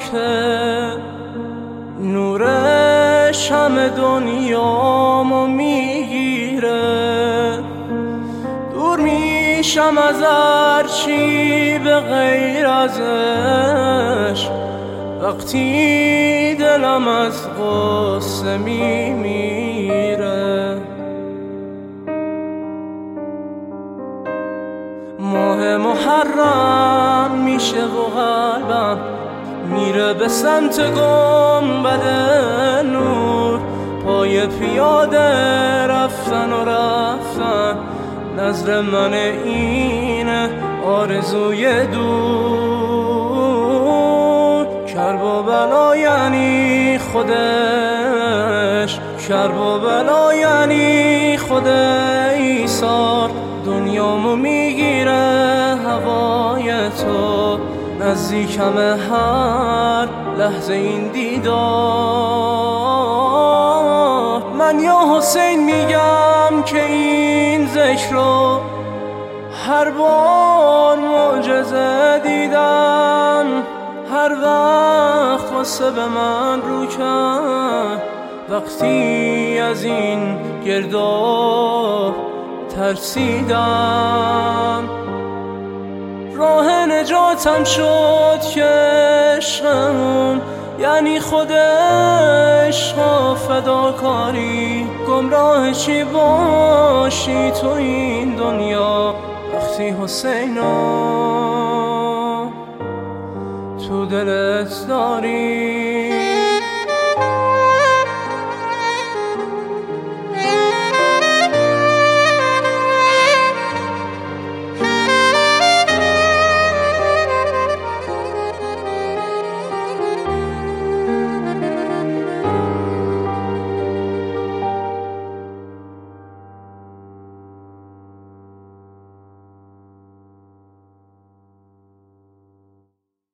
که نورش همه دنیامو میگیره. دور میشم از هرچی به غیر ازش، وقتی دلم از غصه میمیره. ماه محرم میشه و قلبم میره به سمت گنبد نور. پای پیاده رفتن و رفتن، نظر من اینه آرزوی دور. کرب و بلا یعنی خودش، کرب و بلا یعنی خود ایثار. دنیامو میگیره هوای تو، نزدیکم هر لحظه این دیدار. من یا حسین میگم که این ذکر رو هر بار معجزه دیدم. هر وقت واسه به من رو کرد، وقتی از این گرداب ترسیدم. راه نجاتم شد که عشقمون یعنی خود عشق و فداکاری. گمراه چی باشی تو این دنیا وقتی حسینو تو دلت داری.